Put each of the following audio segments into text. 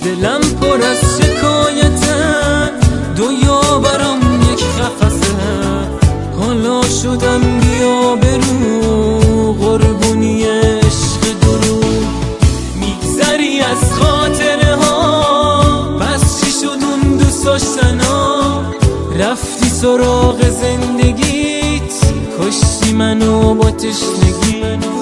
دلم پر از شکایته، دنیا برام یک قفسه. حالا شدم بی‌آبرو، قربونی عشق درو. میگذری از خاطره ها، پس چی شد اون دوست داشتنا؟ رفتی سراغ زندگیت، کشتی منو با تشنگی.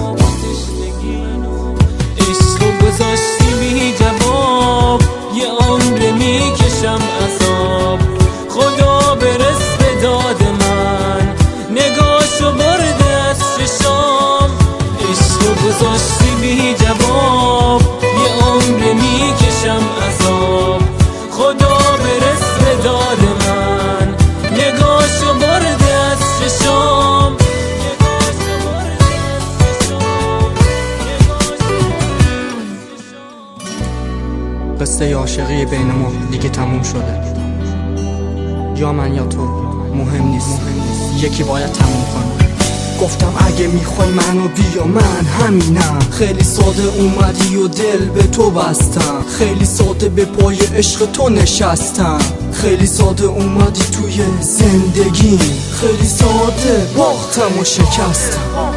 عشقو گذاشتی بی جواب، یه عمر میکشم عذاب. خدا برس به داد من، نگاهشو برده از چشام. عشقو گذاشتی بی جواب، یه عمر میکشم عذاب. خدا برس به داد من، نگاهشو برده از چشام. قصه عاشقی بین ما دیگه تموم شده، یا من یا تو مهم نیست، یکی باید تموم کنه. گفتم اگه میخوای منو بیا، من همینم. خیلی ساده اومدی و دل به تو بستم، خیلی ساده به پای عشق تو نشستم. خیلی ساده اومدی توی زندگی، خیلی ساده باختم و شکستم.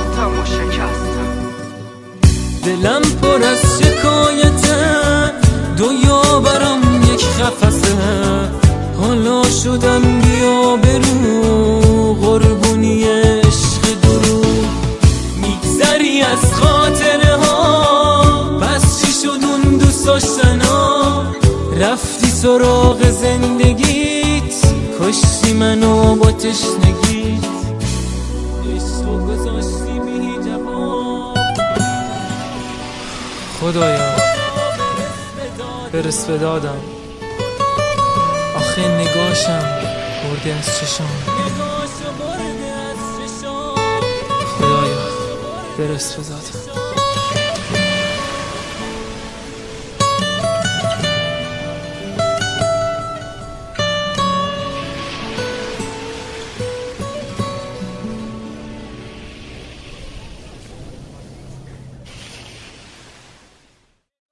دلم پر از شکایته، دنیا برام یک قفسه. حالا شدم بی‌آبرو، قربونی عشق درو. میگذری از خاطره ها، پس چی شد اون دوست داشتنا؟ رفتی سراغ زندگیت، کشتی منو با تشنگیت. عشقو گذاشتی بی جواب. خدایا برس به دادم، آخه نگاشم برده از چشام. خدایا برس به دادم.